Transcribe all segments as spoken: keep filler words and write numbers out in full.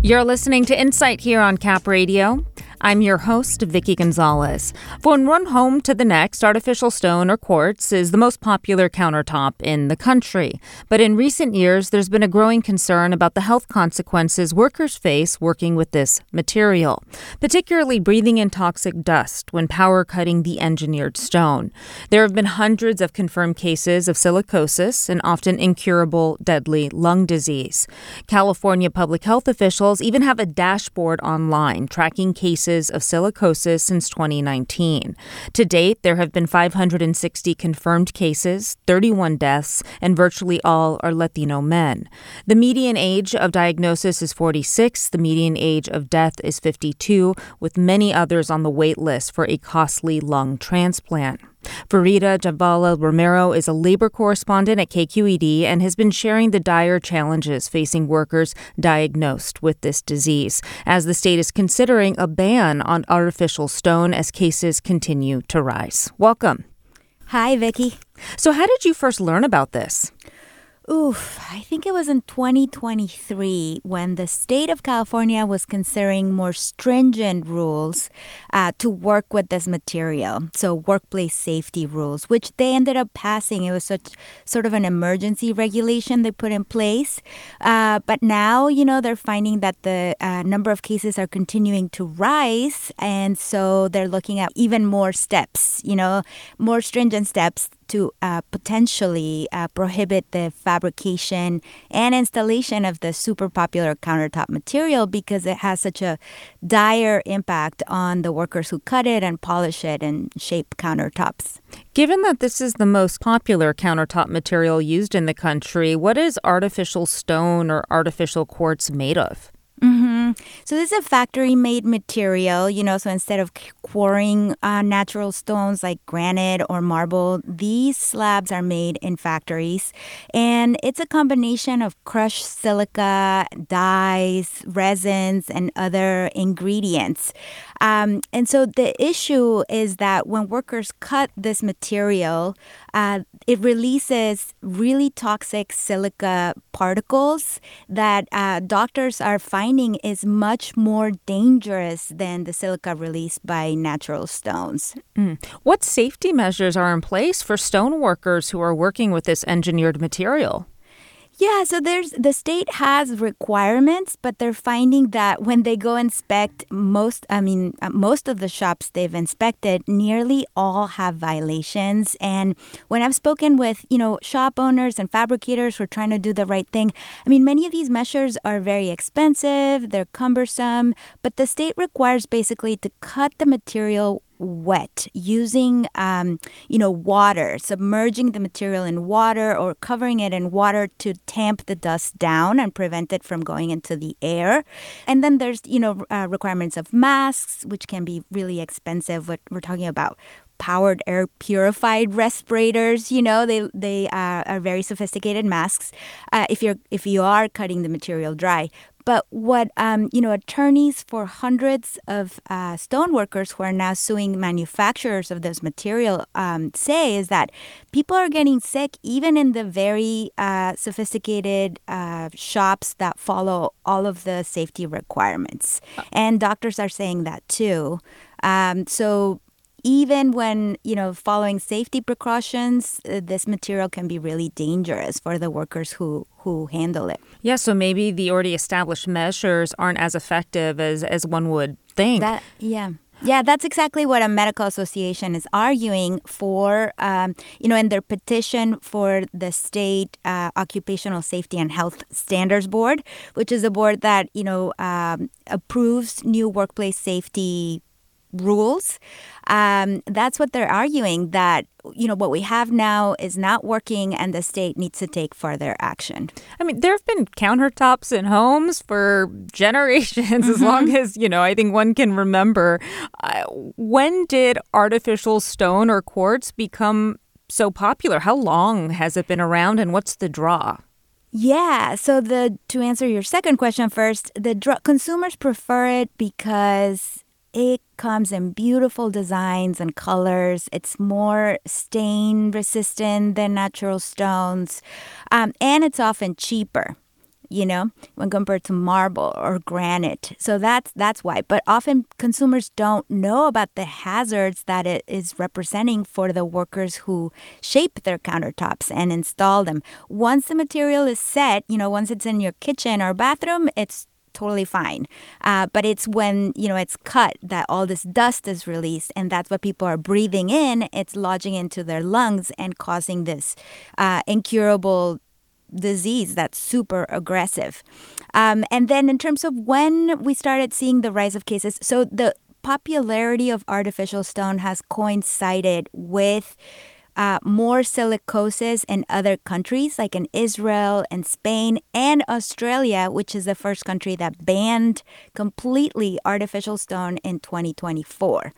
You're listening to Insight here on Cap Radio. I'm your host, Vicky Gonzalez. From one home to the next, artificial stone or quartz is the most popular countertop in the country. But in recent years, there's been a growing concern about the health consequences workers face working with this material, particularly breathing in toxic dust when power cutting the engineered stone. There have been hundreds of confirmed cases of silicosis, an often incurable, deadly lung disease. California public health officials even have a dashboard online tracking cases of silicosis since twenty nineteen. To date, there have been five hundred sixty confirmed cases, thirty-one deaths, and virtually all are Latino men. The median age of diagnosis is forty-six. The median age of death is fifty-two, with many others on the wait list for a costly lung transplant. Farida Jhabvala Romero is a labor correspondent at K Q E D and has been sharing the dire challenges facing workers diagnosed with this disease, as the state is considering a ban on artificial stone as cases continue to rise. Welcome. Hi, Vicky. So how did you first learn about this? Oof, I think it was in twenty twenty-three when the state of California was considering more stringent rules uh, to work with this material. So workplace safety rules, which they ended up passing. It was such sort of an emergency regulation they put in place. Uh, but now, you know, they're finding that the uh, number of cases are continuing to rise. And so they're looking at even more steps, you know, more stringent steps to uh, potentially uh, prohibit the fabrication and installation of the super popular countertop material because it has such a dire impact on the workers who cut it and polish it and shape countertops. Given that this is the most popular countertop material used in the country, what is artificial stone or artificial quartz made of? Mm-hmm. So this is a factory-made material, you know, so instead of quarrying uh, natural stones like granite or marble, these slabs are made in factories. And it's a combination of crushed silica, dyes, resins, and other ingredients. Um, and so the issue is that when workers cut this material, uh, it releases really toxic silica particles that uh, doctors are finding is much more dangerous than the silica released by natural stones. Mm. What safety measures are in place for stone workers who are working with this engineered material? Yeah, so there's the state has requirements, but they're finding that when they go inspect most, I mean, uh, most of the shops they've inspected, nearly all have violations. And when I've spoken with, you know, shop owners and fabricators who are trying to do the right thing, I mean, many of these measures are very expensive, they're cumbersome, but the state requires basically to cut the material wet using, um, you know, water, submerging the material in water or covering it in water to tamp the dust down and prevent it from going into the air. And then there's, you know, uh, requirements of masks, which can be really expensive. What we're talking about powered air purified respirators, you know, they they uh, are very sophisticated masks uh, if you're if you are cutting the material dry. But what, um, you know, attorneys for hundreds of uh, stone workers who are now suing manufacturers of this material um, say is that people are getting sick even in the very uh, sophisticated uh, shops that follow all of the safety requirements. And doctors are saying that too. Um, so even when, you know, following safety precautions, uh, this material can be really dangerous for the workers who, who handle it. Yeah, so maybe the already established measures aren't as effective as, as one would think. That, yeah. Yeah, that's exactly what a medical association is arguing for, um, you know, in their petition for the state uh, Occupational Safety and Health Standards Board, which is a board that, you know, um, approves new workplace safety rules. Um, that's what they're arguing, that, you know, what we have now is not working and the state needs to take further action. I mean, there have been countertops in homes for generations, mm-hmm. as long as, you know, I think one can remember. Uh, when did artificial stone or quartz become so popular? How long has it been around and what's the draw? Yeah, so the to answer your second question first, the dr- consumers prefer it because it comes in beautiful designs and colors. It's more stain resistant than natural stones. Um, and it's often cheaper. you know, when compared to marble or granite. So that's that's why. But often consumers don't know about the hazards that it is representing for the workers who shape their countertops and install them. Once the material is set, you know, once it's in your kitchen or bathroom, it's totally fine. Uh, but it's when, you know, it's cut that all this dust is released, and that's what people are breathing in. It's lodging into their lungs and causing this uh, incurable disease that's super aggressive. Um, and then in terms of when we started seeing the rise of cases, so the popularity of artificial stone has coincided with Uh, more silicosis in other countries, like in Israel and Spain and Australia, which is the first country that banned completely artificial stone in twenty twenty-four.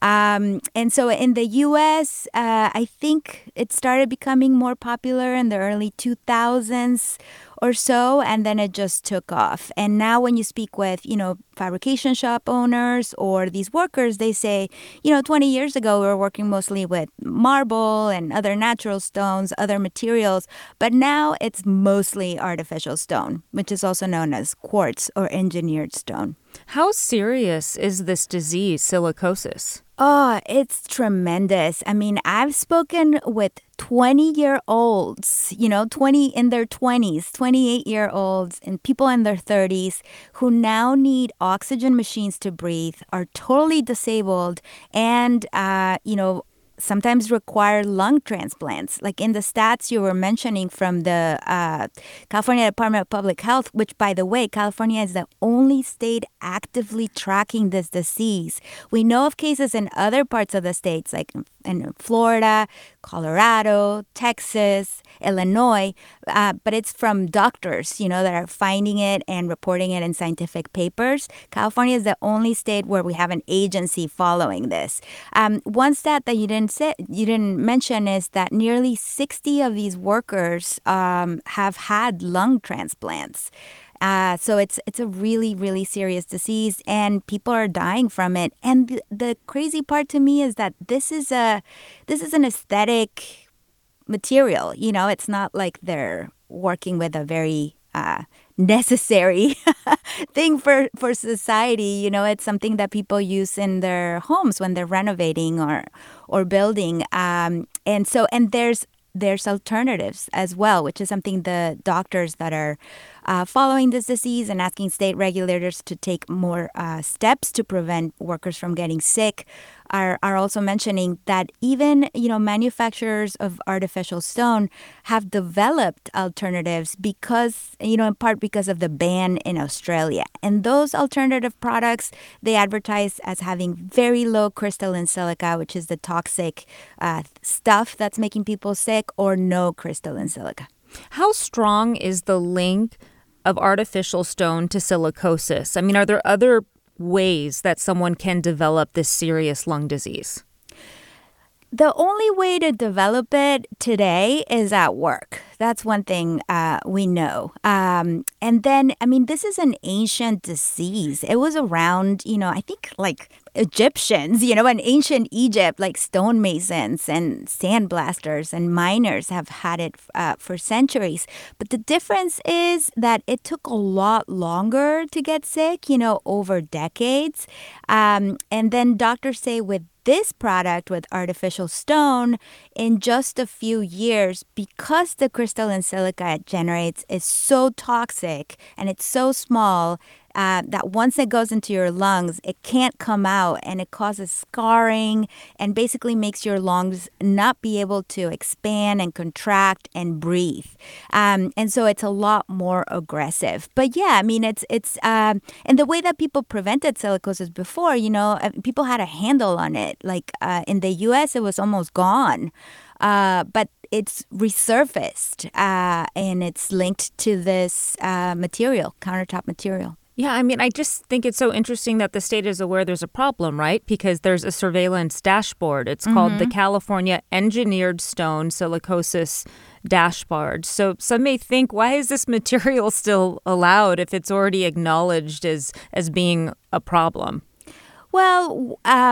Um, and so in the U S, uh, I think it started becoming more popular in the early two thousands or so, and then it just took off. And now when you speak with, you know, fabrication shop owners or these workers, they say, you know, twenty years ago, we were working mostly with marble and other natural stones, other materials, but now it's mostly artificial stone, which is also known as quartz or engineered stone. How serious is this disease, silicosis? Oh, it's tremendous. I mean, I've spoken with twenty-year-olds, you know, twenty in their twenties, twenty-eight-year-olds, and people in their thirties who now need oxygen machines to breathe, are totally disabled, and, uh, you know, sometimes require lung transplants. Like in the stats you were mentioning from the uh, California Department of Public Health, which, by the way, California is the only state actively tracking this disease. We know of cases in other parts of the states, like in Florida, Colorado, Texas, Illinois, uh, but it's from doctors, you know, that are finding it and reporting it in scientific papers. California is the only state where we have an agency following this. Um, one stat that you didn't say, you didn't mention is that nearly sixty of these workers um, have had lung transplants. Uh, so it's it's a really, really serious disease, and people are dying from it. And the, the crazy part to me is that this is a this is an aesthetic material. You know, it's not like they're working with a very uh, necessary thing for, for society. You know, it's something that people use in their homes when they're renovating or or building. Um, and so and there's there's alternatives as well, which is something the doctors that are uh, following this disease and asking state regulators to take more uh, steps to prevent workers from getting sick are, are also mentioning that even, you know, manufacturers of artificial stone have developed alternatives because, you know, in part because of the ban in Australia. And those alternative products, they advertise as having very low crystalline silica, which is the toxic uh, stuff that's making people sick, or no crystalline silica. How strong is the link of artificial stone to silicosis? I mean, are there other ways that someone can develop this serious lung disease? The only way to develop it today is at work. That's one thing uh, we know. Um, and then, I mean, this is an ancient disease. It was around, you know, I think like Egyptians, you know, in ancient Egypt, like stonemasons and sandblasters and miners have had it uh, for centuries. But the difference is that it took a lot longer to get sick, you know, over decades. Um, and then doctors say with this product, with artificial stone, in just a few years, because the crystalline silica it generates is so toxic and it's so small, uh, that once it goes into your lungs, it can't come out, and it causes scarring and basically makes your lungs not be able to expand and contract and breathe. Um, and so it's a lot more aggressive. But yeah, I mean, it's, it's um, and the way that people prevented silicosis before, you know, people had a handle on it. Like uh, in the U S, it was almost gone. Uh, but it's resurfaced uh, and it's linked to this uh, material, countertop material. Yeah, I mean, I just think it's so interesting that the state is aware there's a problem, right? Because there's a surveillance dashboard. It's mm-hmm. called the California Engineered Stone Silicosis Dashboard. So some may think, why is this material still allowed if it's already acknowledged as, as being a problem? Well, um,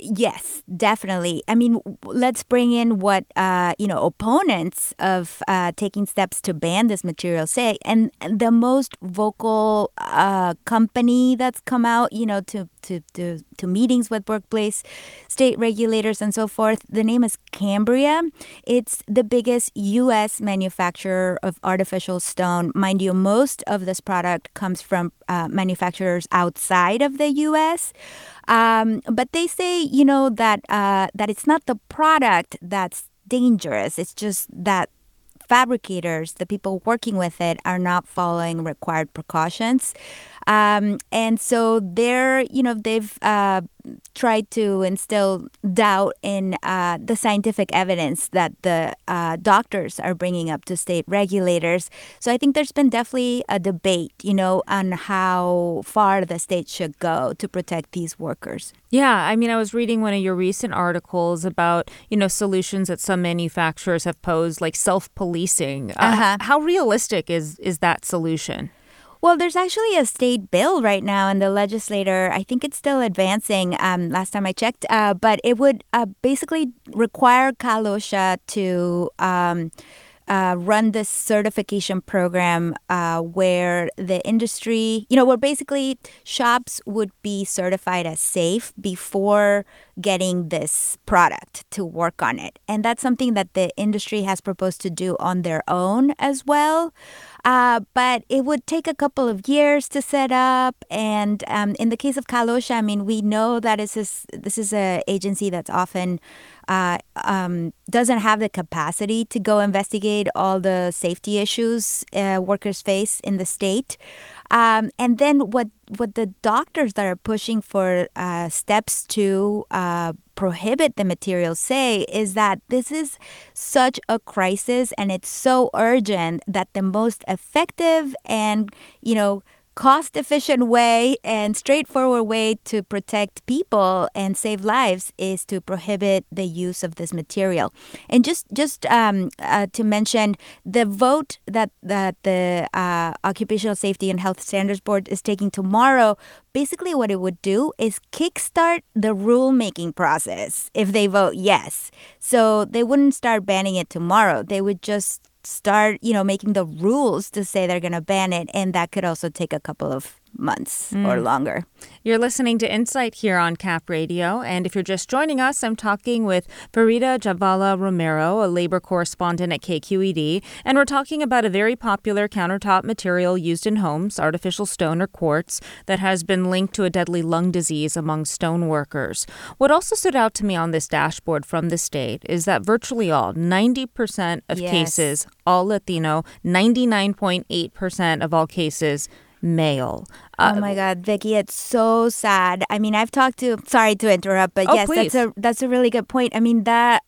Yes, definitely. I mean, w- let's bring in what, uh, you know, opponents of uh, taking steps to ban this material say. And the most vocal uh, company that's come out, you know, to, to, to, to meetings with workplace state regulators and so forth, the name is Cambria. It's the biggest U S manufacturer of artificial stone. Mind you, most of this product comes from uh, manufacturers outside of the U S. Um, but they say, you know, that uh, that it's not the product that's dangerous. It's just that fabricators, the people working with it, are not following required precautions. Um, and so they're, you know, they've uh, tried to instill doubt in uh, the scientific evidence that the uh, doctors are bringing up to state regulators. So I think there's been definitely a debate, you know, on how far the state should go to protect these workers. Yeah, I mean, I was reading one of your recent articles about, you know, solutions that some manufacturers have posed, like self-policing. Uh, Uh-huh. How realistic is is that solution? Well, there's actually a state bill right now in the legislature. I think it's still advancing um, last time I checked, uh, but it would uh, basically require Cal OSHA to um, uh, run this certification program uh, where the industry, you know, where basically shops would be certified as safe before getting this product to work on it. And that's something that the industry has proposed to do on their own as well. Uh, but it would take a couple of years to set up. And um, in the case of Cal OSHA, I mean, we know that this is, this is an agency that's often uh, um, doesn't have the capacity to go investigate all the safety issues uh, workers face in the state. Um, and then what what the doctors that are pushing for uh, steps to uh, prohibit the material say is that this is such a crisis and it's so urgent that the most effective and, you know, cost-efficient way and straightforward way to protect people and save lives is to prohibit the use of this material. And just just um, uh, to mention, the vote that that the uh, Occupational Safety and Health Standards Board is taking tomorrow, basically what it would do is kickstart the rulemaking process if they vote yes. So they wouldn't start banning it tomorrow. They would just start, you know, making the rules to say they're going to ban it. And that could also take a couple of months mm. or longer. You're listening to Insight here on Cap Radio. And if you're just joining us, I'm talking with Farida Jhabvala Romero, a labor correspondent at K Q E D. And we're talking about a very popular countertop material used in homes, artificial stone or quartz, that has been linked to a deadly lung disease among stone workers. What also stood out to me on this dashboard from the state is that virtually all, ninety percent of yes. cases, all Latino, ninety-nine point eight percent of all cases, male. Uh, oh my God, Vicky, it's so sad. I mean, I've talked to, sorry to interrupt, but oh, yes, please. that's a that's a really good point. I mean, that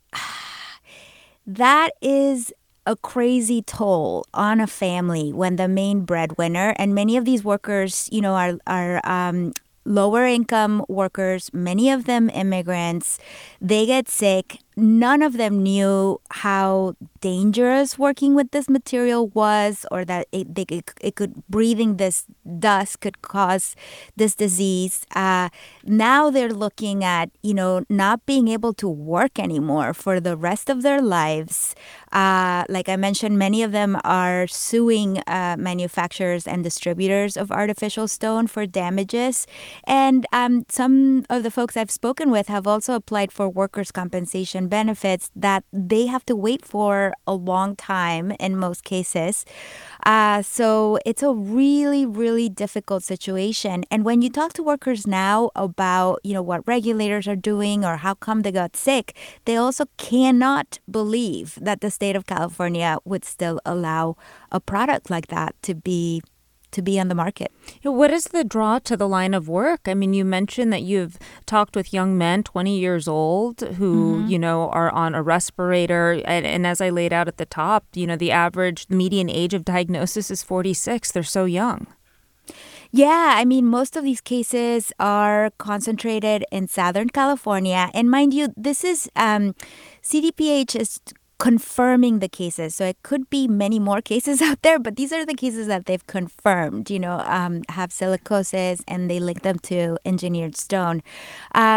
that is a crazy toll on a family when the main breadwinner, and many of these workers, you know, are are um, lower income workers, many of them immigrants, they get sick. None of them knew how dangerous working with this material was, or that it, they, it, it could breathing this dust could cause this disease. Uh, now they're looking at, you know, not being able to work anymore for the rest of their lives. Uh, like I mentioned, many of them are suing uh, manufacturers and distributors of artificial stone for damages. And um, some of the folks I've spoken with have also applied for workers' compensation benefits that they have to wait for a long time in most cases. Uh, so it's a really, really difficult situation. And when you talk to workers now about, you know, what regulators are doing or how come they got sick, they also cannot believe that the state of California would still allow a product like that to be to be on the market. What is the draw to the line of work? I mean, you mentioned that you've talked with young men, twenty years old, who, mm-hmm. you know, are on a respirator. And, and as I laid out at the top, you know, the average median age of diagnosis is forty-six. They're so young. Yeah, I mean, most of these cases are concentrated in Southern California. And mind you, this is um, C D P H is confirming the cases. So it could be many more cases out there, but these are the cases that they've confirmed, you know, um, have silicosis and they link them to engineered stone. Um,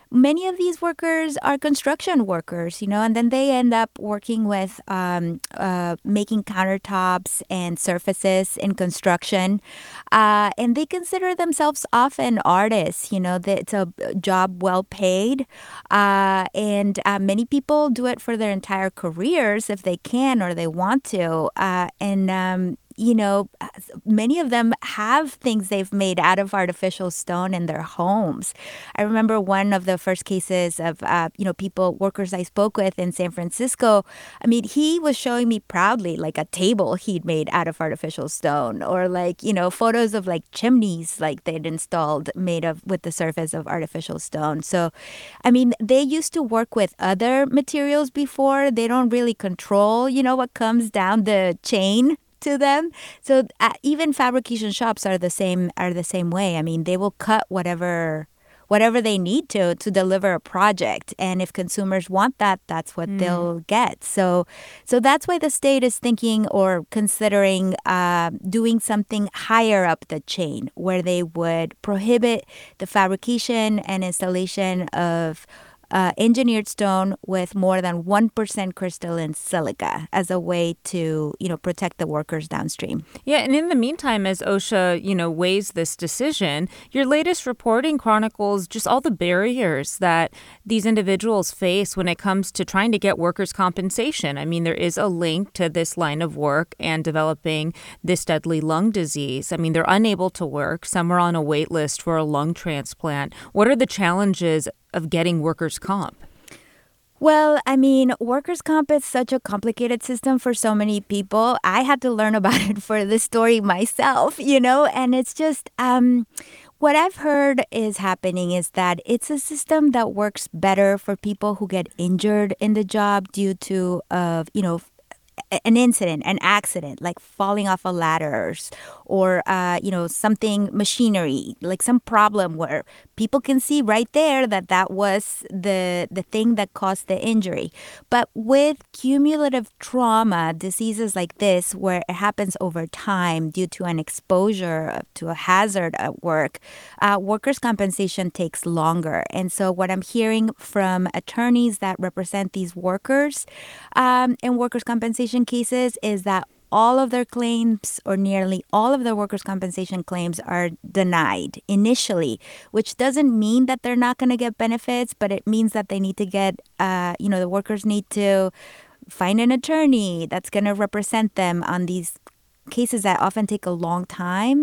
many of these workers are construction workers, you know, and then they end up working with um, uh, making countertops and surfaces in construction. Uh, and they consider themselves often artists, you know, that it's a job well paid. Uh, and uh, many people do it for their entire careers if they can or they want to. Uh, and um, you know, many of them have things they've made out of artificial stone in their homes. I remember one of the first cases of, uh, you know, people, workers I spoke with in San Francisco. I mean, he was showing me proudly like a table he'd made out of artificial stone, or like, you know, photos of like chimneys like they'd installed made of with the surface of artificial stone. So, I mean, they used to work with other materials before. They don't really control, you know, what comes down the chain to them. So uh, even fabrication shops are the same are the same way. I mean, they will cut whatever whatever they need to to deliver a project, and if consumers want that, that's what mm. they'll get. So so that's why the state is thinking or considering uh, doing something higher up the chain, where they would prohibit the fabrication and installation of Uh, engineered stone with more than one percent crystalline silica as a way to, you know, protect the workers downstream. Yeah, and in the meantime, as OSHA, you know, weighs this decision, your latest reporting chronicles just all the barriers that these individuals face when it comes to trying to get workers' compensation. I mean, there is a link to this line of work and developing this deadly lung disease. I mean, they're unable to work. Some are on a wait list for a lung transplant. What are the challenges of getting workers' comp? Well, I mean, workers' comp is such a complicated system for so many people. I had to learn about it for this story myself, you know, and it's just um, what I've heard is happening is that it's a system that works better for people who get injured in the job due to, uh, you know, an incident, an accident, like falling off a ladder, or, uh, you know, something machinery, like some problem where people can see right there that that was the the thing that caused the injury. But with cumulative trauma, diseases like this, where it happens over time due to an exposure to a hazard at work, uh, workers' compensation takes longer. And so what I'm hearing from attorneys that represent these workers um, in workers' compensation cases is that all of their claims, or nearly all of their workers' compensation claims, are denied initially, which doesn't mean that they're not going to get benefits, but it means that they need to get, uh, you know, the workers need to find an attorney that's going to represent them on these cases that often take a long time,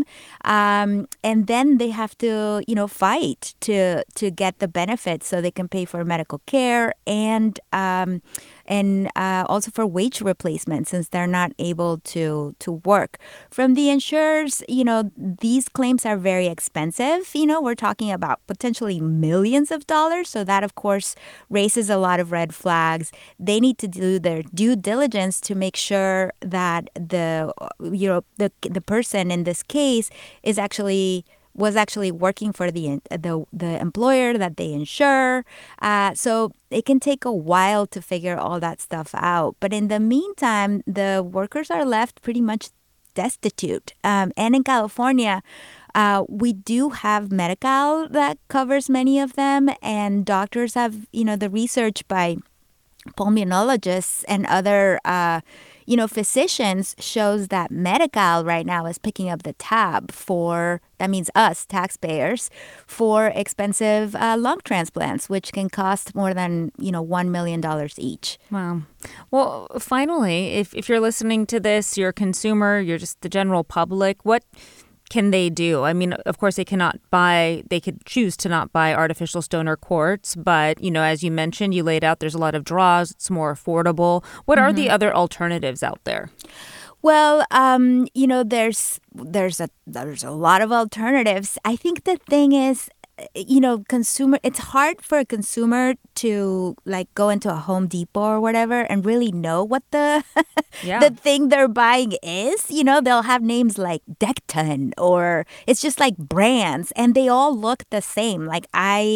um, and then they have to, you know, fight to to get the benefits so they can pay for medical care and um, and uh, also for wage replacement since they're not able to to work. From the insurers, you know, these claims are very expensive. You know, we're talking about potentially millions of dollars, so that of course raises a lot of red flags. They need to do their due diligence to make sure that the you know the the person in this case is actually was actually working for the the the employer that they insure. Uh, so it can take a while to figure all that stuff out. But in the meantime, the workers are left pretty much destitute. Um, and in California, uh, we do have Medi-Cal that covers many of them, and doctors have, you know, the research by pulmonologists and other uh, you know, physicians shows that Medi-Cal right now is picking up the tab for, that means us, taxpayers, for expensive uh, lung transplants, which can cost more than, you know, one million dollars each. Wow. Well, finally, if, if you're listening to this, you're a consumer, you're just the general public, what can they do? I mean, of course, they cannot buy, they could choose to not buy artificial stone or quartz. But, you know, as you mentioned, you laid out there's a lot of draws. It's more affordable. What mm-hmm. are the other alternatives out there? Well, um, you know, there's there's a there's a lot of alternatives. I think the thing is, you know, consumer, it's hard for a consumer to like go into a Home Depot or whatever and really know what the yeah. the thing they're buying is. You know, they'll have names like Decton, or it's just like brands, and they all look the same. Like I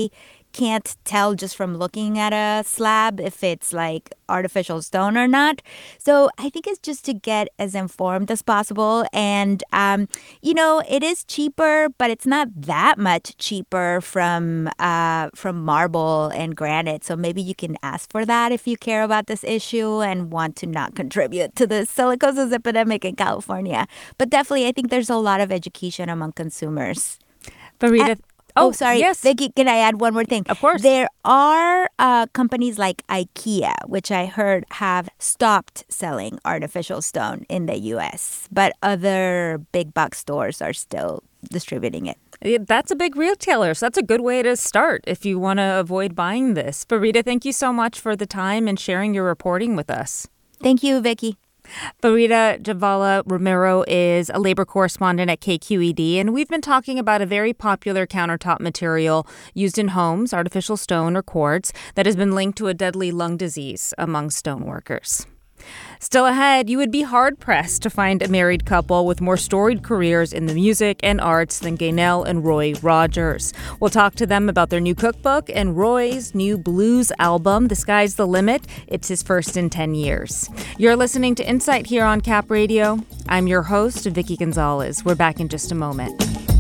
can't tell just from looking at a slab if it's like artificial stone or not. So I think it's just to get as informed as possible. And, um, you know, it is cheaper, but it's not that much cheaper from uh, from marble and granite. So maybe you can ask for that if you care about this issue and want to not contribute to the silicosis epidemic in California. But definitely, I think there's a lot of education among consumers. Farida, Oh, oh, sorry. yes. Vicky, can I add one more thing? Of course. There are uh, companies like IKEA, which I heard have stopped selling artificial stone in the U S, but other big box stores are still distributing it. That's a big retailer, so that's a good way to start if you want to avoid buying this. Farida, thank you so much for the time and sharing your reporting with us. Thank you, Vicky. Farida Jhabvala Romero is a labor correspondent at K Q E D, and we've been talking about a very popular countertop material used in homes, artificial stone or quartz, that has been linked to a deadly lung disease among stone workers. Still ahead, you would be hard-pressed to find a married couple with more storied careers in the music and arts than Gaynell and Roy Rogers. We'll talk to them about their new cookbook and Roy's new blues album, The Sky's the Limit. It's his first in ten years. You're listening to Insight here on Cap Radio. I'm your host, Vicky Gonzalez. We're back in just a moment.